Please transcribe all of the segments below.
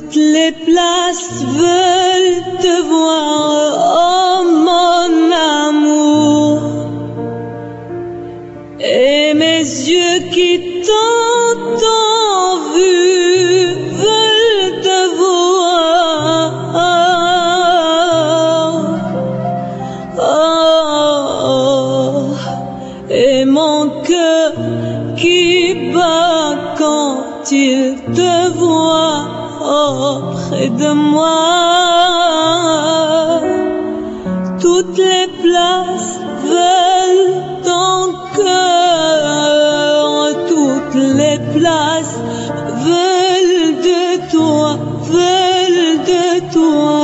Toutes les places veulent te voir, oh mon amour. Et mes yeux qui t'ont vu veulent te voir. Oh, et mon cœur qui bat quand il te voit près de moi. Toutes les places veulent ton cœur, toutes les places veulent de toi, veulent de toi.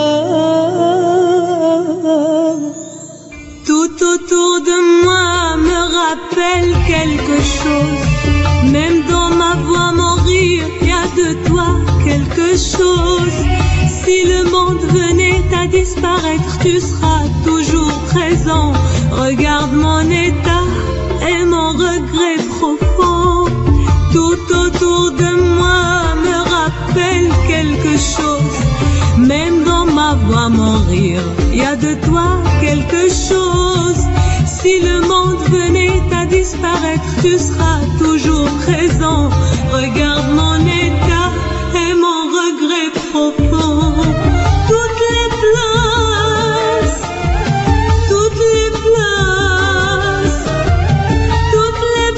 Tout autour de moi me rappelle quelque chose, même dans ma voix, mon rire, y a de toi quelque chose. Si le monde venait à disparaître, tu seras toujours présent. Regarde mon état et mon regret profond. Tout autour de moi me rappelle quelque chose, même dans ma voix, mon rire, y a de toi quelque chose. Si le monde venait à disparaître, tu seras toujours présent. Regarde mon état et mon regret profond. Toutes les places, toutes les places, toutes les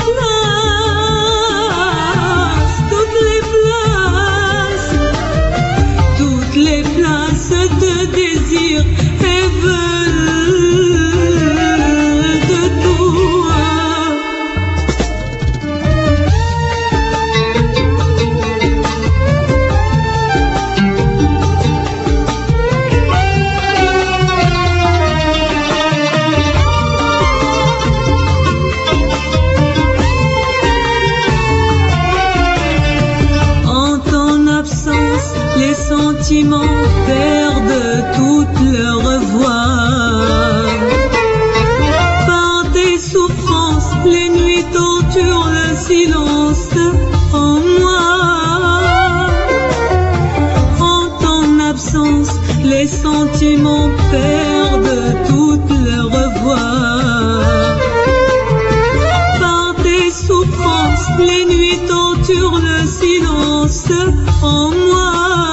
places, toutes les places, toutes les places te désirent et veulent de toi. Les sentiments perdent toute leur voix. Par tes souffrances, les nuits torturent le silence en moi. En ton absence, les sentiments perdent toute leur voix. Par tes souffrances, les nuits torturent le silence en moi.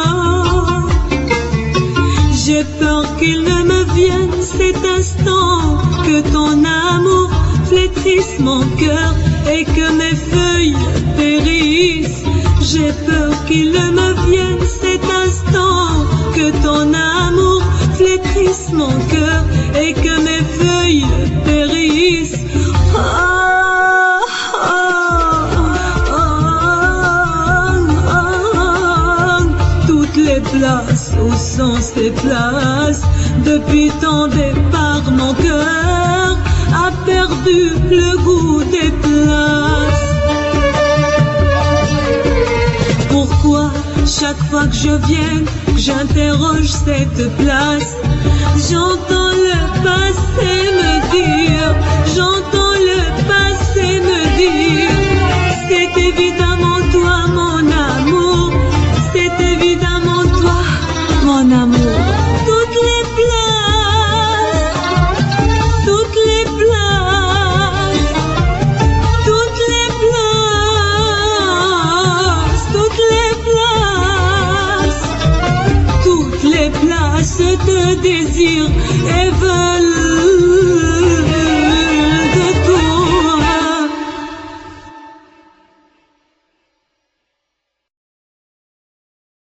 J'ai peur qu'il ne me vienne cet instant, que ton amour flétrisse mon cœur et que mes feuilles périssent. J'ai peur qu'il ne me vienne cet instant, que ton amour flétrisse mon cœur et que mes feuilles périssent. Toutes les places, où sont ces places? Depuis ton départ, mon cœur a perdu le goût des places. Pourquoi chaque fois que je viens, que j'interroge cette place, j'entends le passé me dire, j'entends le passé me dire, c'est évidemment toi mon amour, c'est évidemment toi mon amour. Toutes les places, toutes les places, toutes les places, toutes les places, toutes les places te désirent et veulent